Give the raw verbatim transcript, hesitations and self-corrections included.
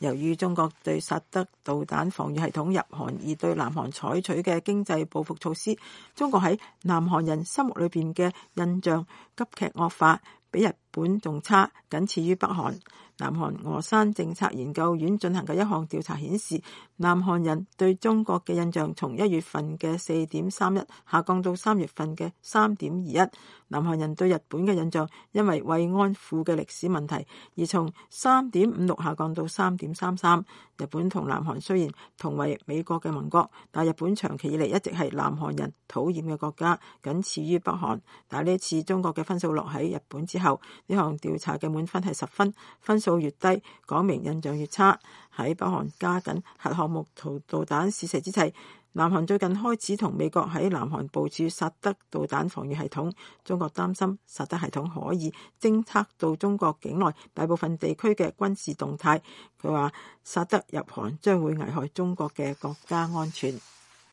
由於中國對薩德導彈防禦系統入韓而對南韓採取嘅經濟報復措施，中國喺南韓人心目裏邊嘅印象急劇惡化，比日本仲差，僅次於北韓。南韓峨山政策研究院進行嘅一項調查顯示，南韓人對中國嘅印象從一月份嘅四點三一下降到三月份嘅三點二一。南韓人對日本嘅印象因為慰安婦嘅歷史問題而從三點五六下降到三點三三。日本同南韓雖然同為美國嘅盟國，但日本長期以嚟一直係南韓人討厭嘅國家，僅次於北韓。但呢一次中國嘅分數落喺日本之後，呢項調查嘅滿分係十分，分數越低，講明印象越差。喺北韓加緊核項目導導彈試射之際，南韓最近開始同美國喺南韓部署薩德導彈防禦系統。中國擔心薩德系統可以偵測到中國境內大部分地區嘅軍事動態。佢話薩德入韓將會危害中國嘅國家安全。